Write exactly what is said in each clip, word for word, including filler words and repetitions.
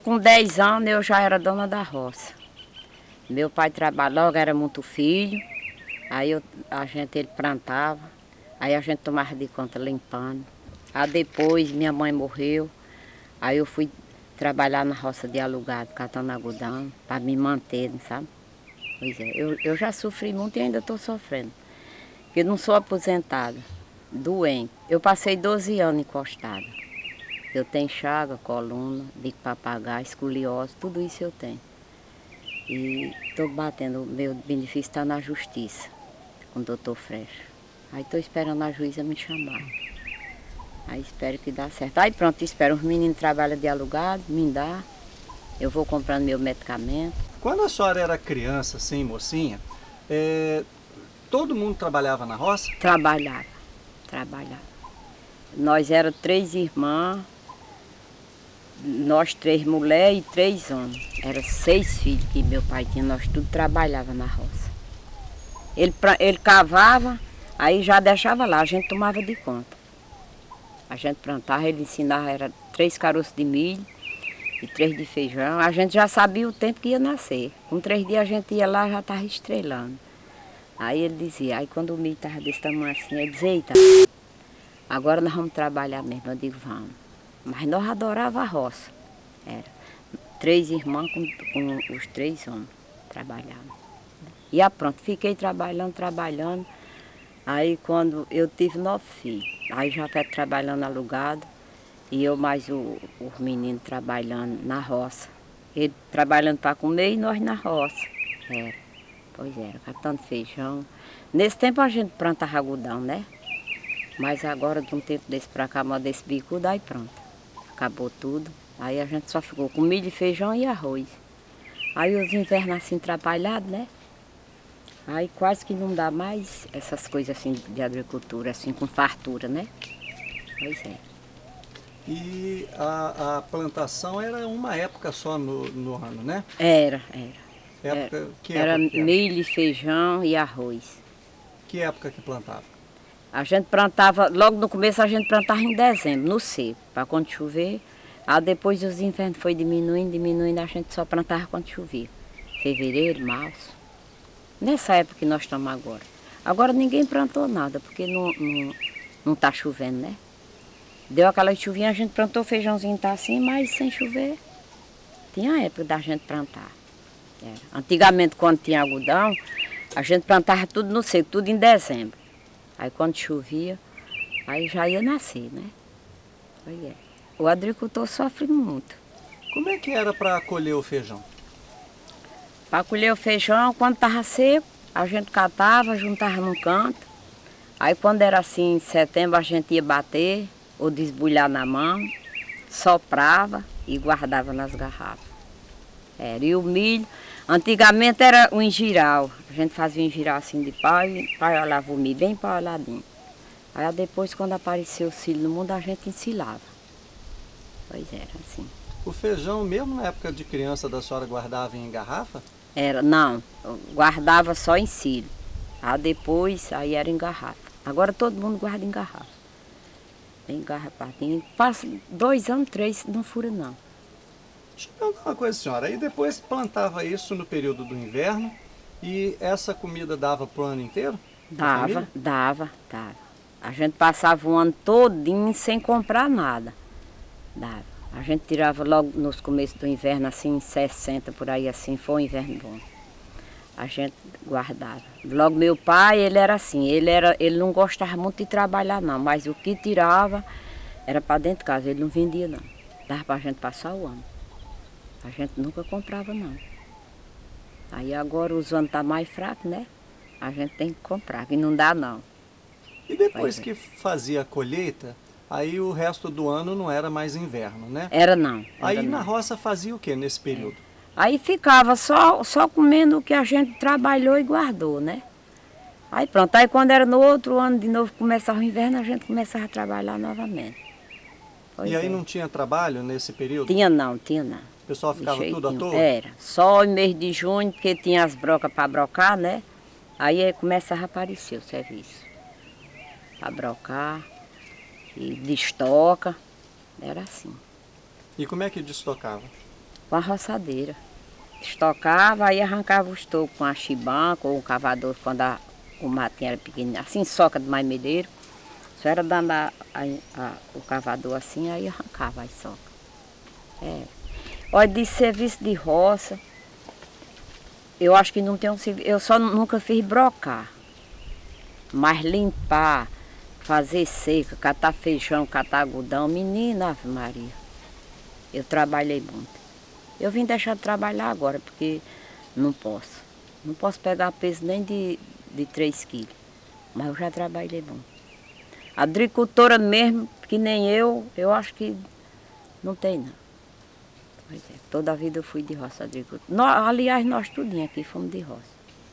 Com dez anos eu já era dona da roça. Meu pai trabalhava, era muito filho, aí eu, a gente ele plantava, aí a gente tomava de conta limpando. Aí depois minha mãe morreu, aí eu fui trabalhar na roça de alugado, catando algodão, para me manter, sabe? Pois é, eu, eu já sofri muito e ainda estou sofrendo. Porque eu não sou aposentada, doente. Eu passei doze anos encostada. Eu tenho chaga, coluna, bico papagaio, escoliose, tudo isso eu tenho. E estou batendo, o meu benefício está na justiça, com o doutor Frecha. Aí estou esperando a juíza me chamar. Aí espero que dá certo. Aí pronto, espero. Os meninos trabalham de alugado, me dá. Eu vou comprando meu medicamento. Quando a senhora era criança, assim, mocinha, é, todo mundo trabalhava na roça? Trabalhava, trabalhava. Nós éramos três irmãs, nós três mulheres e três homens. Eram seis filhos que meu pai tinha, nós tudo trabalhava na roça. Ele, ele cavava, aí já deixava lá, a gente tomava de conta. A gente plantava, ele ensinava, era três caroços de milho e três de feijão. A gente já sabia o tempo que ia nascer. Com três dias a gente ia lá, já estava estrelando. Aí ele dizia, aí quando o milho estava desse tamanho assim, ele dizia, eita, agora nós vamos trabalhar mesmo. Eu digo, vamos. Mas nós adorávamos a roça. Era três irmãs com, com os três homens trabalhavam. E aí pronto, fiquei trabalhando, trabalhando. Aí quando eu tive nove filhos, aí já estava trabalhando alugado. E eu mais o, os meninos trabalhando na roça. Ele trabalhando para comer e nós na roça. Era, pois era, catando feijão. Nesse tempo a gente plantava algodão, né? Mas agora de um tempo desse para cá, uma desse bicudo, aí pronto. Acabou tudo. Aí a gente só ficou com milho, feijão e arroz. Aí os invernos assim atrapalhados, né? Aí quase que não dá mais essas coisas assim de agricultura, assim com fartura, né? Pois é. E a, a plantação era uma época só no, no ano, né? Era, era. Era, Época, que era época que era? milho, feijão e arroz. Que época que plantava? A gente plantava, logo no começo a gente plantava em dezembro, no seco, para quando chover. Aí depois os invernos foi diminuindo, diminuindo, a gente só plantava quando chovia. Fevereiro, março. Nessa época que nós estamos agora. Agora ninguém plantou nada, porque não, não, não está chovendo, né? Deu aquela chuvinha, a gente plantou feijãozinho, tá assim, mas sem chover. Tinha a época da gente plantar. Era. Antigamente, quando tinha algodão, a gente plantava tudo no seco, tudo em dezembro. Aí quando chovia, aí já ia nascer, né? Aí é. O agricultor sofre muito. Como é que era para colher o feijão? Para colher o feijão, quando estava seco, a gente catava, juntava num canto. Aí quando era assim, em setembro, a gente ia bater ou desbulhar na mão, soprava e guardava nas garrafas. Era. E o milho, antigamente era um engiral. A gente fazia um engiral assim de pau e paiolava o milho bem paioladinho. Aí depois, quando apareceu o cílio no mundo, a gente ensilava. Pois era assim. O feijão, mesmo na época de criança da senhora, guardava em garrafa? Era, não, guardava só em cílio. Aí depois, aí era em garrafa. Agora todo mundo guarda em garrafa. Em garrafatinha. Passa dois anos, três, não fura não. Deixa eu perguntar uma coisa, senhora. Aí depois plantava isso no período do inverno e essa comida dava para o ano inteiro? Dava, dava, dava. A gente passava o ano todinho sem comprar nada. Dava. A gente tirava logo nos começos do inverno, assim, em sessenta, por aí assim, foi um inverno bom. A gente guardava. Logo meu pai, ele era assim, ele, era, ele não gostava muito de trabalhar não, mas o que tirava era para dentro de casa, ele não vendia não. Dava para a gente passar o ano. A gente nunca comprava não. Aí agora os anos estão mais fracos, né? A gente tem que comprar, que não dá não. E depois que fazia a colheita, aí o resto do ano não era mais inverno, né? Era não. Era aí não. na roça fazia o que nesse período? É. Aí ficava só, só comendo o que a gente trabalhou e guardou, né? Aí pronto, aí quando era no outro ano de novo, começava o inverno, a gente começava a trabalhar novamente. Pois e aí é. não tinha trabalho nesse período? Tinha não, tinha não. O pessoal ficava tudo à toa? Era. Só no mês de junho, porque tinha as brocas para brocar, né? Aí começava a aparecer o serviço. Para brocar, e destoca, era assim. E como é que destocava? com a roçadeira. Estocava, aí arrancava os tocos com a chibanca ou o cavador quando a, o matinho era pequeno, assim, soca de maimedeiro. Só era dando a, a, a, o cavador assim, aí arrancava as socas. É. Olha, de serviço de roça, eu acho que não tem um serviço, eu só nunca fiz brocar. Mas limpar, fazer seca, catar feijão, catar algodão, menina, Ave Maria, eu trabalhei muito. Eu vim deixar de trabalhar agora, porque não posso. Não posso pegar peso nem de, de três quilos. Mas eu já trabalhei muito. Agricultora mesmo, que nem eu, eu acho que não tem não. Pois é, toda a vida eu fui de roça agricultora. Nós, aliás, nós tudinho aqui fomos de roça.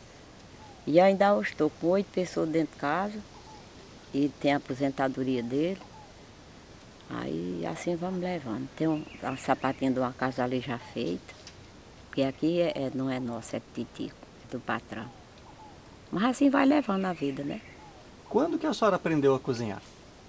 E ainda eu estou com oito pessoas dentro de casa. E tem a aposentadoria dele. Aí assim vamos levando. Tem um, uma sapatinha de uma casa ali já feita. Porque aqui é, é, não é nosso, é titico, é do patrão. Mas assim vai levando a vida, né? Quando que a senhora aprendeu a cozinhar?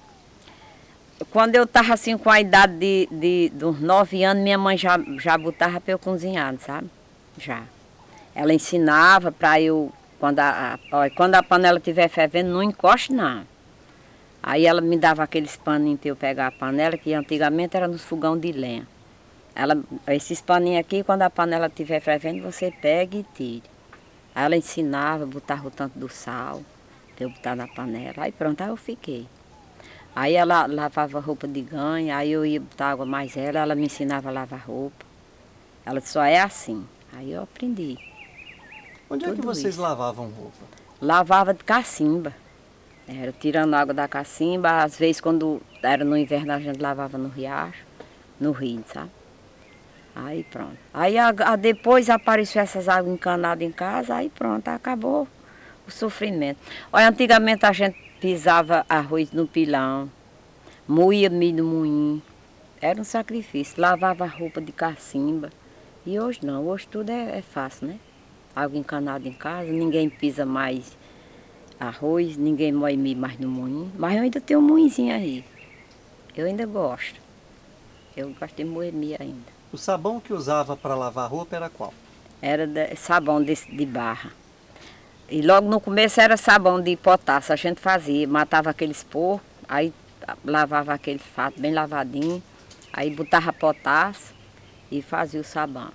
Quando eu estava assim com a idade de, de, de uns nove anos, minha mãe já, já botava para eu cozinhar, sabe? Já. Ela ensinava para eu, quando a, a, olha, quando a panela estiver fervendo, não encoste não. Aí ela me dava aqueles paninhos para eu pegar a panela, que antigamente era nos fogão de lenha. Ela, esses paninhos aqui, quando a panela estiver fervendo, você pega e tire. Aí ela ensinava, botava o tanto do sal, para eu botar na panela. Aí pronto, aí eu fiquei. Aí ela lavava roupa de ganho, aí eu ia botar água mais ela, ela me ensinava a lavar roupa. Ela só é assim. Aí eu aprendi. Onde é que vocês isso. lavavam roupa? Lavava de cacimba. Era tirando água da cacimba, às vezes quando era no inverno a gente lavava no riacho, no rio, sabe? Aí pronto. Aí a, a, depois apareceu essas águas encanadas em casa, aí pronto, acabou o sofrimento. Olha, antigamente a gente pisava arroz no pilão, moía milho no moinho, era um sacrifício, lavava roupa de cacimba. E hoje não, hoje tudo é, é fácil, né? Água encanada em casa, ninguém pisa mais arroz, ninguém moe milho mais no moinho. Mas eu ainda tenho um moinzinho aí. Eu ainda gosto. Eu gosto de moer milho ainda. O sabão que usava para lavar roupa era qual? Era de, sabão de, de barra. E logo no começo era sabão de potássio, a gente fazia, matava aqueles porcos, aí lavava aquele fato bem lavadinho, aí botava potássio e fazia o sabão.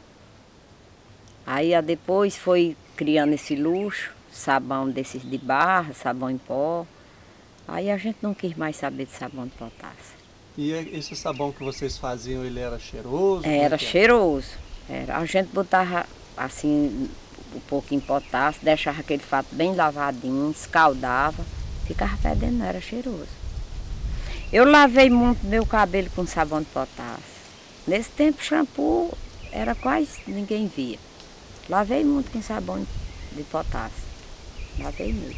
Aí depois foi criando esse luxo, sabão desses de barra, sabão em pó. Aí a gente não quis mais saber de sabão de potássio. E esse sabão que vocês faziam, ele era cheiroso? Era é cheiroso. Era. A gente botava assim um pouquinho de potássio, deixava aquele fato bem lavadinho, escaldava, ficava fedendo, era cheiroso. Eu lavei muito meu cabelo com sabão de potássio. Nesse tempo shampoo era quase ninguém via. Lavei muito com sabão de potássio. Lavei muito.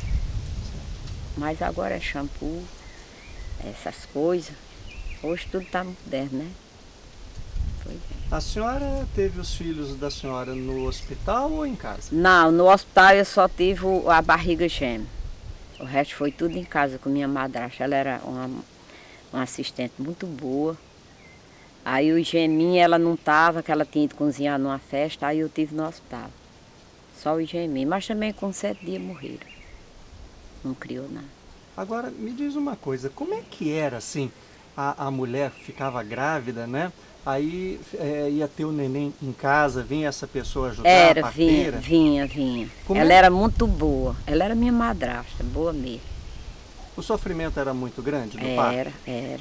Mas agora é shampoo, essas coisas. Hoje tudo está moderno, né? Pois é. A senhora teve os filhos da senhora no hospital ou em casa? Não, no hospital eu só tive a barriga gêmea. O resto foi tudo em casa com minha madrasta. Ela era uma, uma assistente muito boa. Aí o geminho ela não estava, que ela tinha ido cozinhar numa festa, aí eu tive no hospital. Só o geminho, mas também com sete dias morreram. Não criou nada. Agora, me diz uma coisa, como é que era assim? A, a mulher ficava grávida, né? Aí é, ia ter o neném em casa, vinha essa pessoa ajudar, era, a parteira? Vinha, vinha, vinha. Como ela é? era muito boa. Ela era minha madrasta, boa mesmo. O sofrimento era muito grande do era, parto? Era, era.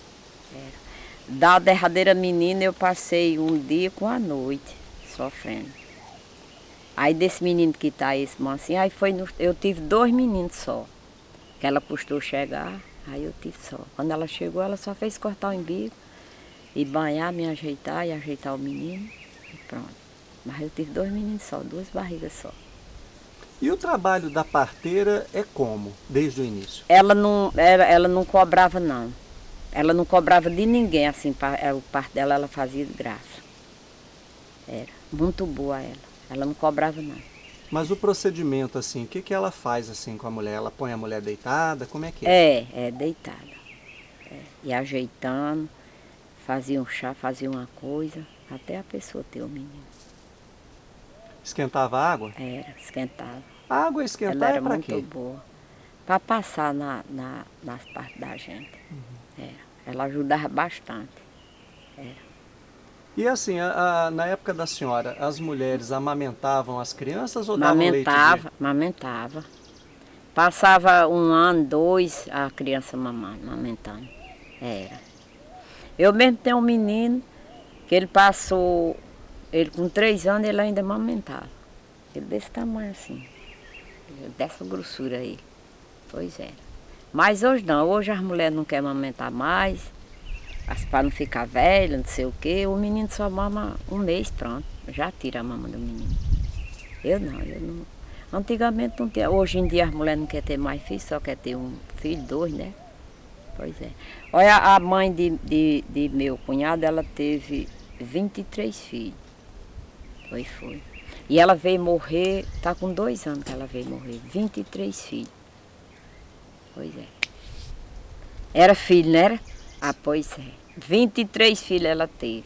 Da derradeira menina eu passei um dia com a noite, sofrendo. Aí desse menino que está esse mansinho, aí foi no, eu tive dois meninos só. Que ela custou chegar, aí eu tive só. Quando ela chegou, ela só fez cortar o umbigo e banhar, me ajeitar e ajeitar o menino e pronto. Mas eu tive dois meninos só, duas barrigas só. E o trabalho da parteira é como, desde o início? Ela não, ela, ela não cobrava não. Ela não cobrava de ninguém, assim, o parto dela ela fazia de graça. Era muito boa ela, ela não cobrava não. Mas o procedimento, assim, o que, que ela faz assim com a mulher? Ela põe a mulher deitada, como é que é? É, é, deitada. É. E ajeitando, fazia um chá, fazia uma coisa. até a pessoa ter o menino. Esquentava a água? Era, esquentava. A água Ela esquentar era é para muito quê? boa. Para passar na, na, nas partes da gente. Era. Ela ajudava bastante. Era. E assim, a- a- na época da senhora, as mulheres amamentavam as crianças ou davam leite de... Amamentava, amamentava. Passava um ano, dois, a criança mamando, amamentando. Era. Eu mesmo tenho um menino que ele passou, ele com três anos ele ainda amamentava. Ele desse tamanho assim, dessa grossura aí. Pois é. Mas hoje não, hoje as mulheres não querem amamentar mais, para não ficar velha, não sei o quê. O menino só mama um mês, pronto, já tira a mama do menino. Eu não, eu não. Antigamente não tinha, hoje em dia as mulheres não querem ter mais filhos, só quer ter um filho, dois, né? Pois é. Olha, a mãe de, de, de meu cunhado, ela teve vinte e três filhos. Foi, foi. E ela veio morrer, tá com dois anos que ela veio morrer, vinte e três filhos. Pois é. Era filho, não era? Ah, pois é. vinte e três filhos ela teve.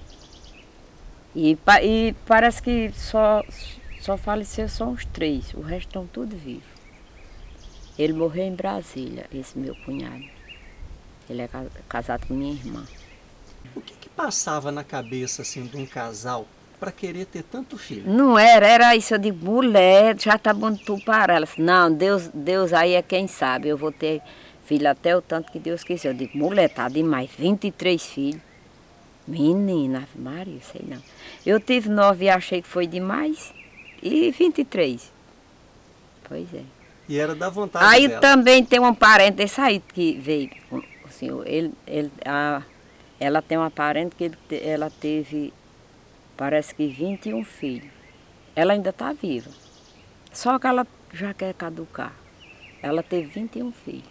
E, e parece que só, só faleceu só uns três, o resto estão tudo vivos. Ele morreu em Brasília, esse meu cunhado. Ele é casado com minha irmã. O que que passava na cabeça assim de um casal para querer ter tanto filho? Não era, era isso. Eu digo, mulher, já tá bom tu parar. Ela disse, não, Deus, Deus aí é quem sabe. Eu vou ter filho até o tanto que Deus quiser. Eu digo, mulher, tá demais, vinte e três filhos. Menina, Maria, sei não. Eu tive nove e achei que foi demais. E vinte e três. Pois é. E era da vontade Aí dela. também tem um parente, esse aí que veio com o senhor. Ele, ele, a, ela tem uma parente que ele, ela teve, parece que vinte e um filhos. Ela ainda está viva. Só que ela já quer caducar. Ela teve vinte e um filhos.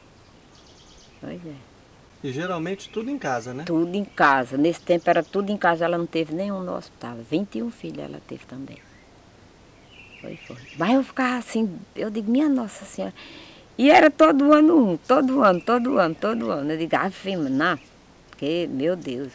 Pois é. E geralmente tudo em casa, né? Tudo em casa. Nesse tempo era tudo em casa. Ela não teve nenhum no hospital. vinte e um filhos ela teve também. Foi, foi. Mas eu ficava assim, eu digo, minha Nossa Senhora. E era todo ano um, todo ano, todo ano, todo ano. Eu digo, ah, filha, não, porque, meu Deus.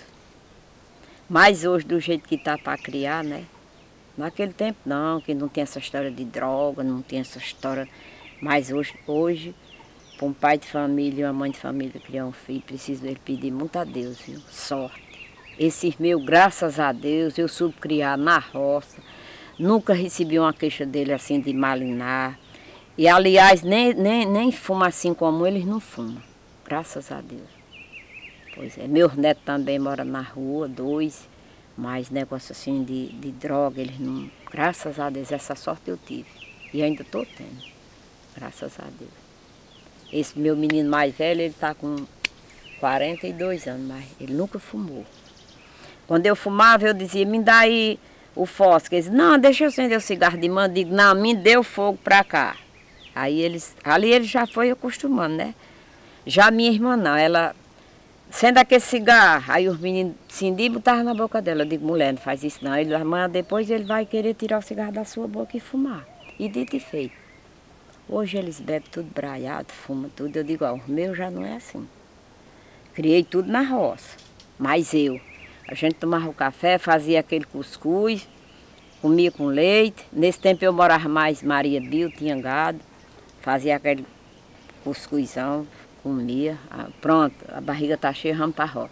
Mas hoje, do jeito que está para criar, né? Naquele tempo não, que não tem essa história de droga, não tem essa história. Mas hoje, hoje para um pai de família e uma mãe de família criar um filho, precisa ele pedir muito a Deus, viu? Sorte. Esses meus, graças a Deus, eu soube criar na roça. Nunca recebi uma queixa dele assim de malinar. E aliás, nem, nem, nem fuma assim como eles não fumam. Graças a Deus. Pois é. Meus netos também moram na rua, dois. Mas negócio assim de, de droga, eles não. Graças a Deus, essa sorte eu tive. E ainda estou tendo. Graças a Deus. Esse meu menino mais velho, ele está com quarenta e dois anos, mas ele nunca fumou. Quando eu fumava, eu dizia, me dá aí o fósforo. Ele dizia, não, deixa eu acender o cigarro de mão. Eu digo, não, me dê o fogo para cá. Aí eles, ali ele já foi acostumando, né? Já minha irmã não, ela, sendo aquele cigarro, aí os meninos acendiam e botavam na boca dela. Eu digo, mulher, não faz isso não. Ele, amanhã depois ele vai querer tirar o cigarro da sua boca e fumar. E dito e feito. Hoje eles bebem tudo braiado, fumam tudo. Eu digo, ó, o meu já não é assim. Criei tudo na roça. Mas eu, a gente tomava o café, fazia aquele cuscuz, comia com leite. Nesse tempo eu morava mais Maria Bio, tinha gado. Fazia aquele cuscuzão, comia. Ah, pronto, a barriga está cheia, vamos para a roça.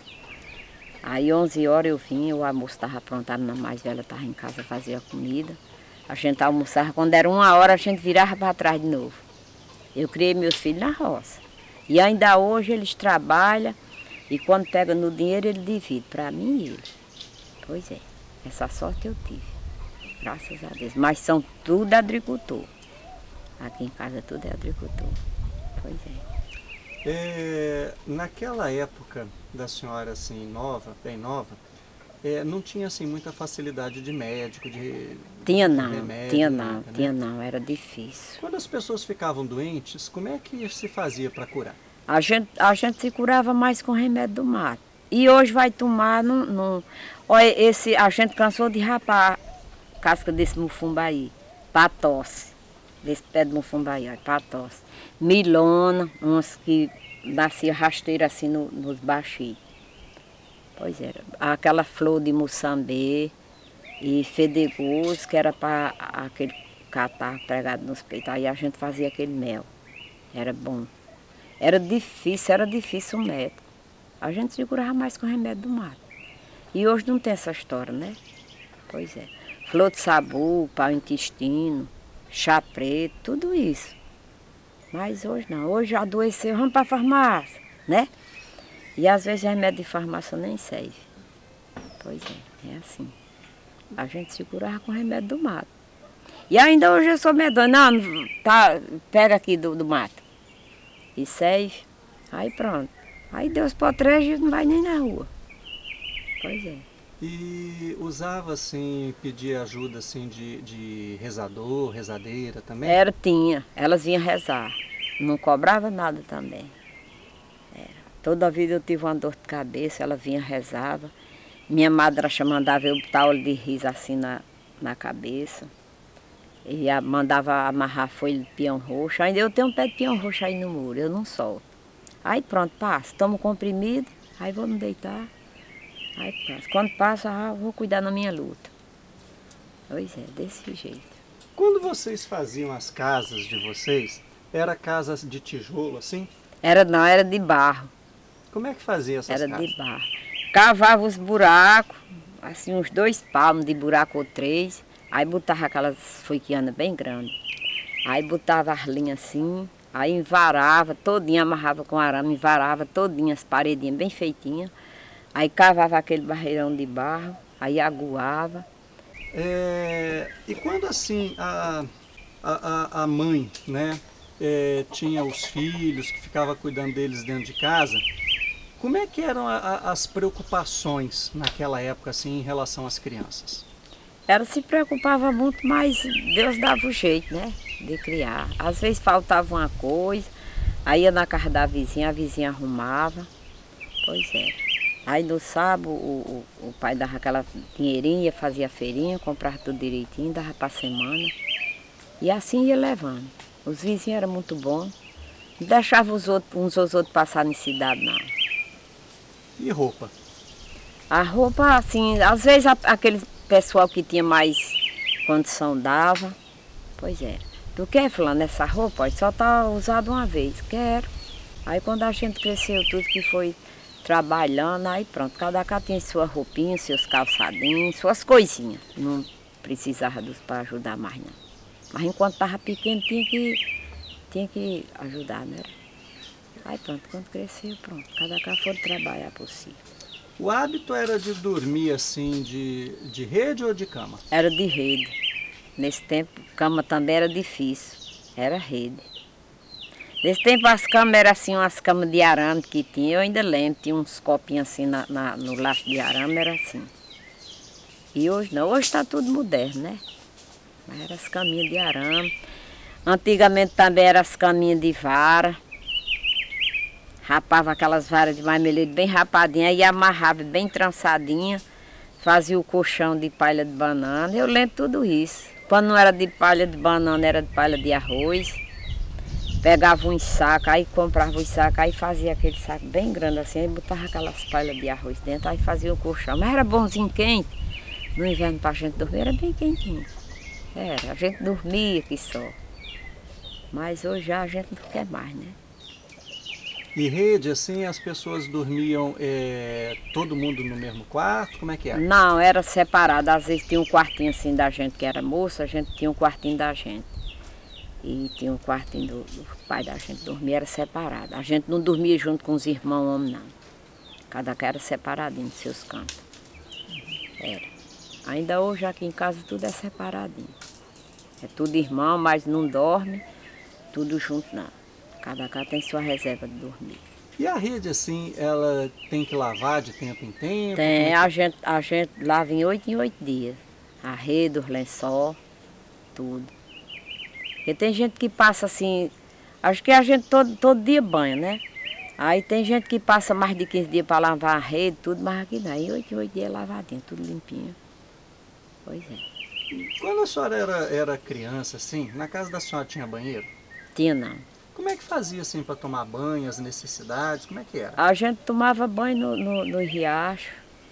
Aí onze horas eu vinha, o almoço estava pronto, a minha mais velha estava em casa, fazia comida. A gente almoçava, quando era uma hora a gente virava para trás de novo. Eu criei meus filhos na roça. E ainda hoje eles trabalham e quando pega no dinheiro ele divide para mim e eles. Pois é, essa sorte eu tive, graças a Deus. Mas são tudo agricultor. Aqui em casa tudo é agricultor. Pois é. É, naquela época da senhora assim nova, bem nova, é, não tinha assim muita facilidade de médico, de, Tinha de não, remédio, tinha nada, não, né? tinha não, era difícil. Quando as pessoas ficavam doentes, como é que se fazia para curar? A gente, a gente se curava mais com remédio do mato. E hoje vai tomar, não, não. Olha, esse, a gente cansou de rapar a casca desse mufumbaí, para tosse. Desse pé de mufumbaí, olha, para tosse. Milona, umas que nascia rasteira assim no, nos baixos. Pois era. Aquela flor de Moçambê e fedegoso, que era para aquele catarro pregado nos peitos. Aí a gente fazia aquele mel. Era bom. Era difícil, era difícil o médico. A gente segurava mais com o remédio do mato. E hoje não tem essa história, né? Pois é. Flor de sabu, para o intestino, chá preto, tudo isso. Mas hoje não. Hoje adoeceu, vamos para a farmácia, né? E às vezes remédio de farmácia nem serve. Pois é, é assim. A gente segurava com remédio do mato. E ainda hoje eu sou medonha. Não, tá, pega aqui do, do mato. E serve. Aí pronto. Aí Deus protege e não vai nem na rua. Pois é. E usava assim, pedia ajuda assim de, de rezador, rezadeira também? Era, tinha. Elas vinham rezar. Não cobrava nada também. Era. Toda a vida eu tive uma dor de cabeça, ela vinha rezava. Minha madrasta mandava eu botar óleo de riso assim na, na cabeça. E a, mandava amarrar folha de pião roxo. Ainda eu tenho um pé de pião roxo aí no muro, eu não solto. Aí pronto, passa. Tomo comprimido, aí vou me deitar. Aí passa. Quando passa, ah, vou cuidar na minha luta. Pois é, desse jeito. Quando vocês faziam as casas de vocês, era casas de tijolo assim? Era não, era de barro. Como é que fazia essas Era casas? de barro. Cavava os buracos, assim uns dois palmos de buraco ou três. Aí botava aquelas foiquianas bem grandes. Aí botava as linhas assim, aí envarava todinha, amarrava com arame, envarava todinha as paredinhas bem feitinhas. Aí cavava aquele barreirão de barro, aí aguava. É, e quando assim a, a, a a mãe, né, é, tinha os filhos, que ficava cuidando deles dentro de casa, como é que eram a, a, as preocupações naquela época assim em relação às crianças? Ela se preocupava muito, mas Deus dava o jeito, né, de criar. Às vezes faltava uma coisa, aí ia na casa da vizinha, a vizinha arrumava. Pois é. Aí no sábado o, o, o pai dava aquela dinheirinha, fazia feirinha, comprava tudo direitinho, dava para a semana. E assim ia levando. Os vizinhos eram muito bons. Não deixavam os outros, uns aos outros passar necessidade, não. E roupa? A roupa, assim, às vezes a, aquele pessoal que tinha mais condição dava. Pois é. Tu quer, fulano, essa roupa? Pode só tá usada uma vez. Quero. Aí quando a gente cresceu tudo que foi trabalhando, aí pronto, cada casa tinha sua roupinha, seus calçadinhos, suas coisinhas. Não precisava dos para ajudar mais não. Mas enquanto estava pequeno tinha que, tinha que ajudar, né? Aí pronto, quando cresceu, pronto, cada casa foi trabalhar por si. O hábito era de dormir assim, de, de rede ou de cama? Era de rede. Nesse tempo, cama também era difícil, era rede. Nesse tempo as camas eram assim, umas camas de arame que tinha, eu ainda lembro, tinha uns copinhos assim na, na, no laço de arame, era assim. E hoje não, hoje está tudo moderno, né? Mas eram as caminhas de arame. Antigamente também eram as caminhas de vara. Rapava aquelas varas de marmeleiro bem rapadinha e amarrava bem trançadinha. Fazia o colchão de palha de banana, eu lembro tudo isso. Quando não era de palha de banana, era de palha de arroz. Pegava uns sacos, aí comprava os sacos, aí fazia aquele saco bem grande assim, aí botava aquelas palhas de arroz dentro, aí fazia o colchão. Mas era bonzinho quente, no inverno para a gente dormir era bem quentinho. Era, a gente dormia aqui só. Mas hoje já a gente não quer mais, né? E rede, assim, as pessoas dormiam é, todo mundo no mesmo quarto? Como é que era? Não, era separado. Às vezes tinha um quartinho assim da gente que era moça, a gente tinha um quartinho da gente. E tinha um quartinho do, do pai da gente dormir, era separado. A gente não dormia junto com os irmãos homens, não. Cada casa era separadinho dos seus cantos. Era. Ainda hoje aqui em casa tudo é separadinho. É tudo irmão, mas não dorme, tudo junto não. Cada casa tem sua reserva de dormir. E a rede, assim, ela tem que lavar de tempo em tempo? Tem, Como é a que... gente, a gente lava em oito em oito dias. A rede, os lençol, tudo. Porque tem gente que passa assim, acho que a gente todo, todo dia banha, né? Aí tem gente que passa mais de quinze dias para lavar a rede, tudo, mas aqui não, em oito em oito dias lavadinho, tudo limpinho. Pois é. Quando a senhora era, era criança, assim, na casa da senhora tinha banheiro? Tinha não. Como é que fazia, assim, para tomar banho, as necessidades, como é que era? A gente tomava banho no, no, no riacho,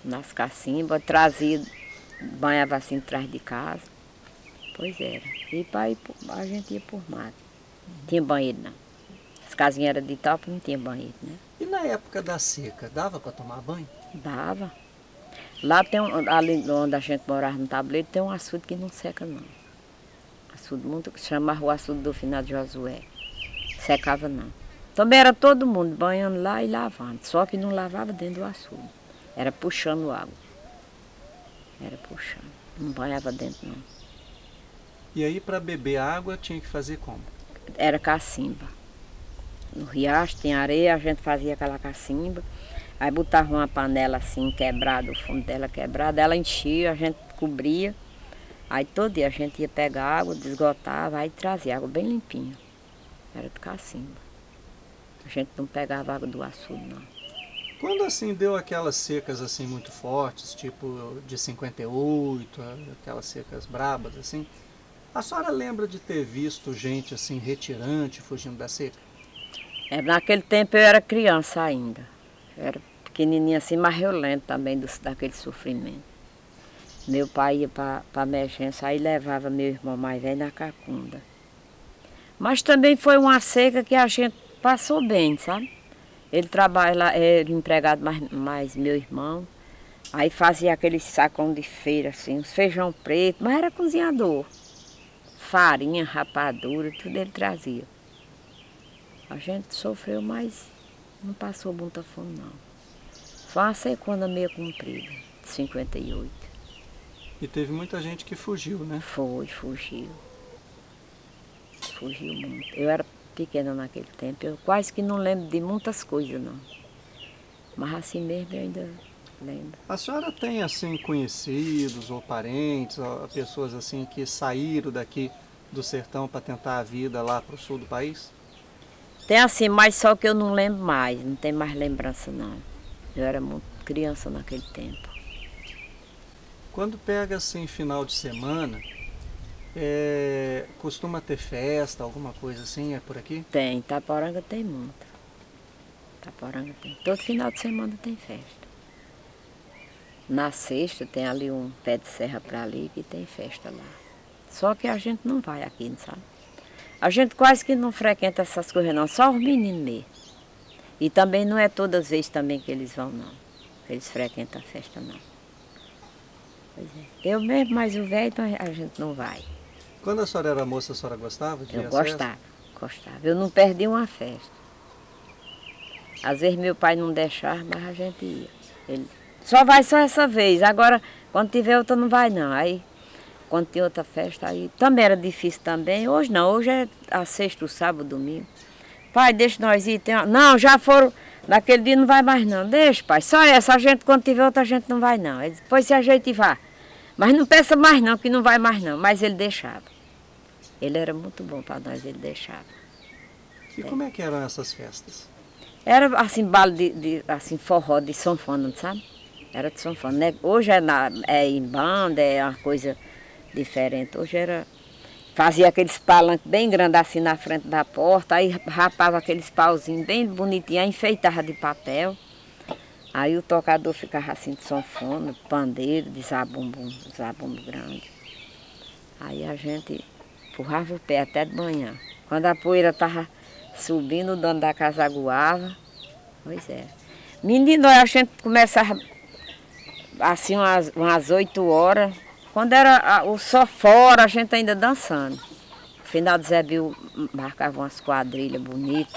nas cacimbas, trazia, banhava assim atrás de casa. Pois era. E para ir, a gente ia por mato. Não tinha banheiro não. As casinhas eram de topa, não tinha banheiro, né? E na época da seca, dava para tomar banho? Dava. Lá tem um, ali onde a gente morava no tabuleiro, tem um açude que não seca não. Açude muito, que chamava o açude do finado Josué. Secava não. Também era todo mundo banhando lá e lavando, só que não lavava dentro do açude. Era puxando água. Era puxando. Não banhava dentro não. E aí para beber água tinha que fazer como? Era cacimba. No riacho tinha areia, a gente fazia aquela cacimba. Aí botava uma panela assim quebrada, o fundo dela quebrado, ela enchia, a gente cobria. Aí todo dia a gente ia pegar água, desgotava, aí trazia água bem limpinha. Era de cacimba. A gente não pegava água do açude, não. Quando assim deu aquelas secas assim muito fortes, tipo de cinquenta e oito, aquelas secas brabas assim, a senhora lembra de ter visto gente assim retirante, fugindo da seca? É, naquele tempo eu era criança ainda. Eu era pequenininha assim, mas eu lembro também do, daquele sofrimento. Meu pai ia para a emergência, aí levava meu irmão mais velho na cacunda. Mas também foi uma seca que a gente passou bem, sabe? Ele trabalha lá, era empregado mais, mais meu irmão. Aí fazia aquele sacão de feira, assim, os feijão preto, mas era cozinhador. Farinha, rapadura, tudo ele trazia. A gente sofreu, mas não passou muita fome, não. Foi uma secona meio comprida, de cinquenta e oito. E teve muita gente que fugiu, né? Foi, fugiu. Fugiu muito. Eu era pequena naquele tempo, eu quase que não lembro de muitas coisas, não. Mas assim mesmo eu ainda lembro. A senhora tem assim conhecidos ou parentes, ou pessoas assim que saíram daqui do sertão para tentar a vida lá para o sul do país? Tem assim, mas só que eu não lembro mais, não tem mais lembrança, não. Eu era muito criança naquele tempo. Quando pega assim final de semana, é, costuma ter festa, alguma coisa assim, é por aqui? Tem, Itaporanga tem muito. Itaporanga tem. Todo final de semana tem festa. Na sexta tem ali um pé de serra para ali que tem festa lá. Só que a gente não vai aqui, não sabe? A gente quase que não frequenta essas coisas não, só os meninos mesmo. E também não é todas as vezes também que eles vão não. Eles frequentam a festa não. Pois é. Eu mesmo, mas o velho então a gente não vai. Quando a senhora era moça, a senhora gostava de ir Eu às festas? gostava, gostava. Eu não perdi uma festa. Às vezes meu pai não deixava, mas a gente ia. Ele só vai só essa vez. Agora, quando tiver outra, não vai não. Aí, quando tem outra festa, aí também era difícil também. Hoje não, hoje é a sexta, o sábado, domingo. Pai, deixa nós ir. Tem uma... Não, já foram. Naquele dia não vai mais não. Deixa, pai. Só essa. A gente, quando tiver outra, a gente não vai não. Ele disse, pois se a gente vá. Mas não peça mais não, que não vai mais não. Mas ele deixava. Ele era muito bom para nós, ele deixava. E como é que eram essas festas? Era assim, balo de, de assim, forró de sanfona, sabe? Era de sanfona, né? Hoje é, na, é em banda, é uma coisa diferente. Hoje era... Fazia aqueles palanques bem grandes assim na frente da porta, aí rapava aqueles pauzinhos bem bonitinhos, aí enfeitava de papel. Aí o tocador ficava assim de sanfona, pandeiro, de zabumbo, zabumbo grande. Aí a gente empurrava o pé até de manhã. Quando a poeira estava subindo, o dono da casa aguava. Pois é. Menino, a gente começava assim umas, umas oito horas. Quando era a- o sol fora, a gente ainda dançando. No final do Zé Bill marcava umas quadrilhas bonitas.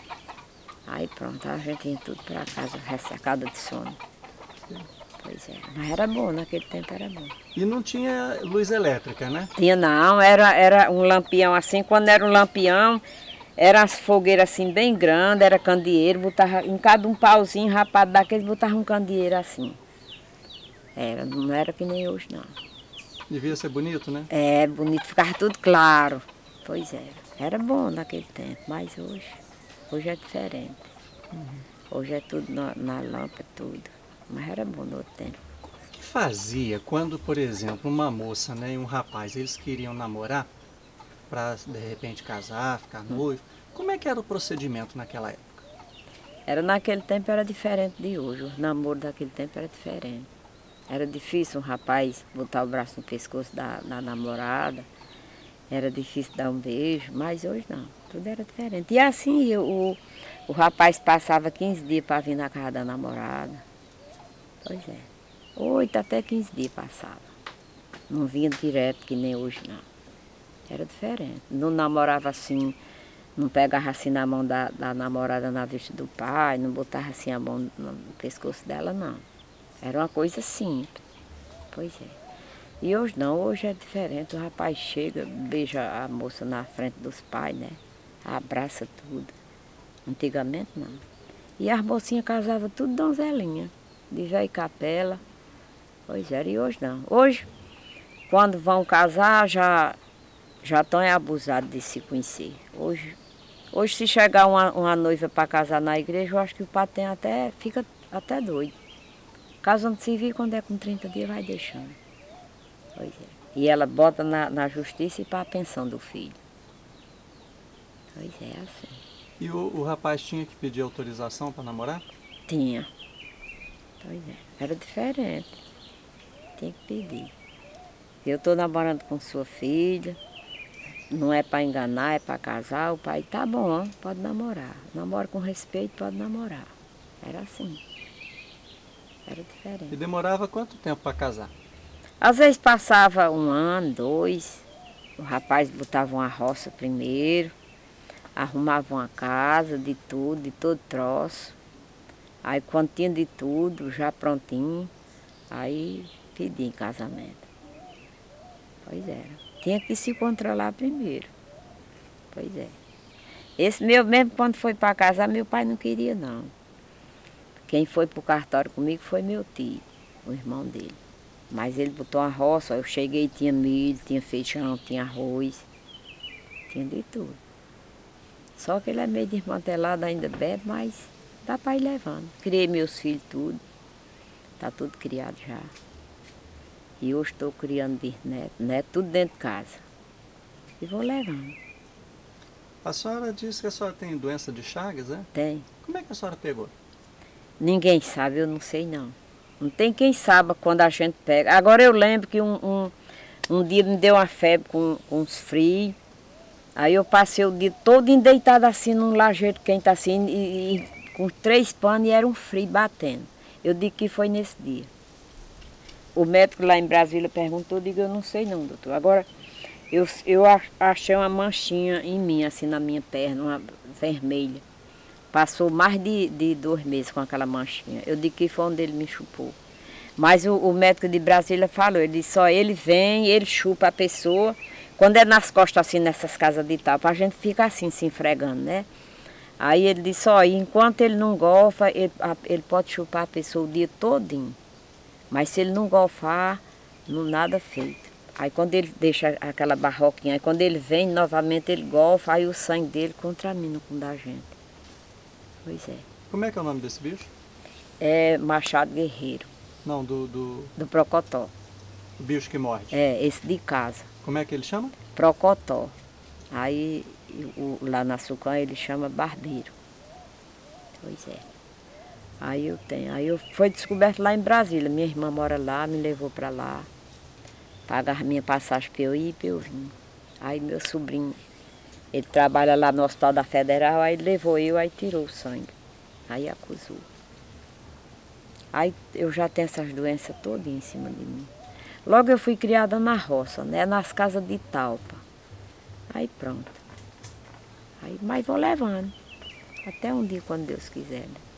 Aí pronto, a gente ia tudo para casa, ressacada de sono. Pois é, mas era bom, naquele tempo era bom. E não tinha luz elétrica, né? Tinha não, era, era um lampião assim, quando era um lampião, era as fogueiras assim bem grandes, era candeeiro, botava em cada um pauzinho rapado daqueles, botava um candeeiro assim. Era, não era que nem hoje não. Devia ser bonito, né? É, bonito, ficava tudo claro. Pois é, era bom naquele tempo, mas hoje, hoje é diferente. Hoje é tudo na, na lâmpada, tudo. Mas era bom no outro tempo. O que fazia quando, por exemplo, uma moça, né, e um rapaz, eles queriam namorar para de repente casar, ficar noivo? Como é que era o procedimento naquela época? Era naquele tempo era diferente de hoje. O namoro daquele tempo era diferente. Era difícil um rapaz botar o braço no pescoço da, da namorada. Era difícil dar um beijo, mas hoje não. Tudo era diferente. E assim eu, o, o rapaz passava quinze dias para vir na casa da namorada. Pois é. Oito até quinze dias passava. Não vinha direto que nem hoje não. Era diferente. Não namorava assim, não pegava assim na mão da, da namorada na vista do pai, não botava assim a mão no pescoço dela, não. Era uma coisa simples. Pois é. E hoje não, hoje é diferente. O rapaz chega, beija a moça na frente dos pais, né? Abraça tudo. Antigamente não. E as mocinhas casavam tudo donzelinha, de véia e capela. Pois era, e hoje não. Hoje, quando vão casar, já já estão abusados de se conhecer. Hoje, hoje se chegar uma, uma noiva para casar na igreja, eu acho que o padre tem até, fica até doido. Casando civil, quando é com trinta dias, vai deixando. Pois é. E ela bota na, na justiça e para a pensão do filho. Pois é, assim. E o, o rapaz tinha que pedir autorização para namorar? Tinha. Pois é. Era diferente. Tinha que pedir. Eu estou namorando com sua filha. Não é para enganar, é para casar. O pai, tá bom, pode namorar. Namora com respeito, pode namorar. Era assim. Era diferente. E demorava quanto tempo para casar? Às vezes passava um ano, dois, o rapaz botava uma roça primeiro, arrumava uma casa de tudo, de todo troço. Aí quando tinha de tudo, já prontinho, aí pedia em casamento. Pois era. Tinha que se controlar primeiro. Pois é. Esse meu mesmo, quando foi para casar, meu pai não queria não. Quem foi para o cartório comigo foi meu tio, o irmão dele. Mas ele botou uma roça, eu cheguei, tinha milho, tinha feijão, tinha arroz, tinha de tudo. Só que ele é meio desmantelado, ainda bebe, mas dá para ir levando. Criei meus filhos tudo, está tudo criado já. E hoje estou criando bisneto, neto, tudo dentro de casa. E vou levando. A senhora disse que a senhora tem doença de Chagas, né? Tem. Como é que a senhora pegou? Ninguém sabe, eu não sei não. Não tem quem saiba quando a gente pega. Agora eu lembro que um, um, um dia me deu uma febre com, com uns frios. Aí eu passei o dia todo endeitado assim num lajeiro quente assim, e, e com três panos e era um frio batendo. Eu digo que foi nesse dia. O médico lá em Brasília perguntou, eu digo, eu não sei não, doutor. Agora, eu, eu achei uma manchinha em mim, assim, na minha perna, uma vermelha. Passou mais de, de dois meses com aquela manchinha. Eu digo que foi onde ele me chupou. Mas o, o médico de Brasília falou, ele disse, só ele vem, ele chupa a pessoa. Quando é nas costas, assim, nessas casas de tapa, a gente fica assim, se enfregando, né? Aí ele disse, ó, enquanto ele não golfa, ele, ele pode chupar a pessoa o dia todinho. Mas se ele não golfar, não nada feito. Aí quando ele deixa aquela barroquinha, aí quando ele vem novamente, ele golfa, aí o sangue dele contamina com o da gente. Pois é. Como é que é o nome desse bicho? É Machado Guerreiro. Não, do, do, Do Procotó. do bicho que morde. É, esse de casa. Como é que ele chama? Procotó. Aí o, lá na Sucã ele chama Barbeiro. Pois é. Aí eu tenho. Aí eu foi descoberto lá em Brasília. Minha irmã mora lá, me levou para lá. Pagava minha passagem para eu ir e para eu vir. Aí meu sobrinho, ele trabalha lá no Hospital da Federal, aí ele levou eu, aí tirou o sangue. Aí acusou. Aí eu já tenho essas doenças todas em cima de mim. Logo eu fui criada na roça, né? Nas casas de talpa. Aí pronto. Aí, mas vou levando. Até um dia, quando Deus quiser, né?